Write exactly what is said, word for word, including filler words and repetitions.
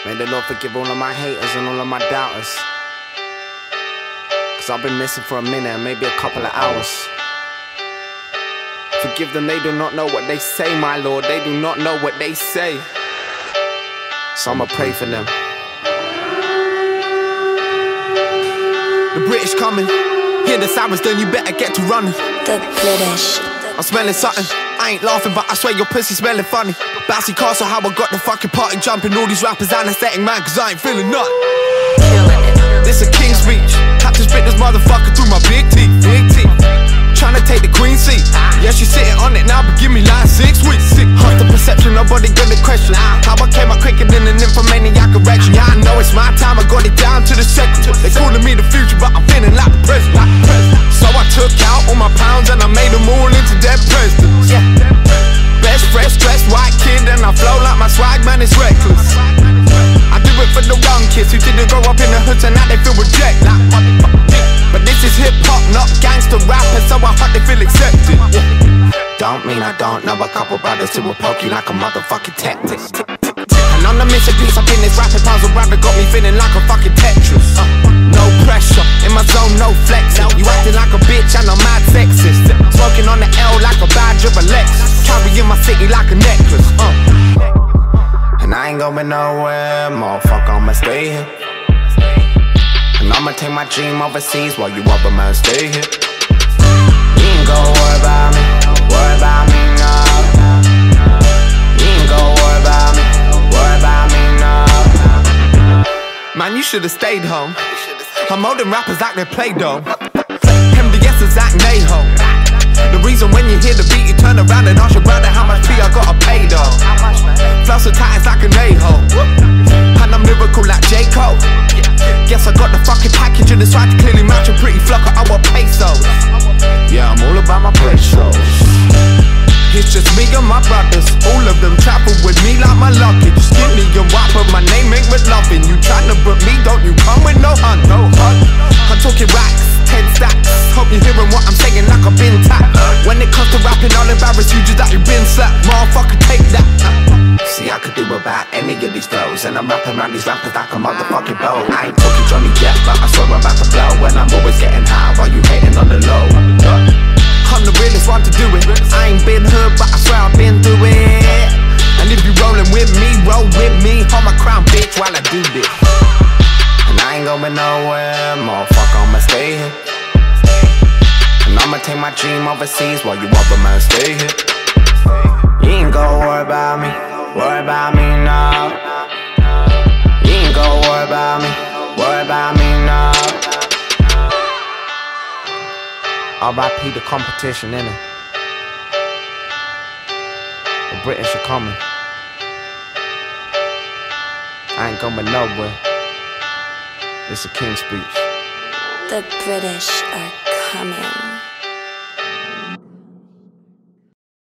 May the Lord forgive all of my haters and all of my doubters, cause I've been missing for a minute and maybe a couple of hours. Forgive them, they do not know what they say, my Lord. They do not know what they say. So I'ma pray for them. The British coming. Hear the sirens, then you better get to running. The British. I'm smelling something. I ain't laughing, but I swear your pussy smelling funny. Bouncy castle, how I got the fucking party jumping. All these rappers anesthetic, man, cause I ain't feeling nothing. This a king's speech. Had to spit this motherfucker through my big teeth. Big teeth. Tryna take the queen seat. Yeah, she's sitting on it now, but give me like six weeks. Hunt the perception, nobody gonna question how I came out quicker than an nymphomaniac erection. Yeah, I know it's my time, I got it down to the second. They calling me the future, but I'm feeling like the present. So I took out all my pounds and I made them all into dead presidents. Yeah. Best fresh dressed white kid and I flow like my swag, man, it's reckless. I do it for the young kids who didn't grow up in the hood, and now they feel rejected. But this is hip hop, not gangster rappers, so I hope they feel accepted. Don't mean I don't know a couple brothers who will poke you like a motherfucking tactic. And on the mission piece, I've been this rapping puzzle rapper, got me feeling like a fucking Tetris. Uh, no pressure, in my zone, no flexing. You acting like a bitch and I'm mad sexist. Smoking on the L like a badge of a Lexus. Carrying my city like a necklace. Uh. And I ain't going nowhere, motherfucker, I'ma stay here. And I'ma take my dream overseas while you other man stay here. You ain't gon' worry about me, worry about me now. You ain't gon' worry about me, worry about me now. Man, you should've stayed home. I'm molding rappers like they play doh. M D S is Zach Naho. The reason when you hear the beat, you turn around and ask your brother how much fee I gotta pay though. Flow so tight it's like an a-hole. And I'm lyrical like J. Cole. Guess I got the fucking package and it's tried to clearly match a pretty flock of our pesos. Yeah, I'm all about my pesos. It's just me and my brothers, all of them travel with me like my luggage. Skinny and white, but my name ain't with loving. You tryna book me, don't you come with no hunt, no hunt. I'm talking racks, ten stacks. Hope you're hearing what I'm saying like I've been tapped. When it comes to rapping, I'll embarrass you just that you've been slapped. Motherfucker, take that. See, I could do about any of these flows, and I'm rapping around these rappers like a motherfucking bow. I ain't talking Johnny yet, but I swear I'm about to blow. And I'm always getting high while you hating on the low. I'm the realest one to do it. I ain't been hood, but I swear I've been through it. And if you rollin' with me, roll with me. Hold my crown, bitch, while I do this. And I ain't going nowhere, motherfucker, I'ma stay here. And I'ma take my dream overseas while you other man stay here. You ain't gon' worry about me, worry about me now. You ain't gon' worry about me, worry about me now. R I P the competition, innit? The British are coming. I ain't going nowhere. It's a king's speech. The British are coming.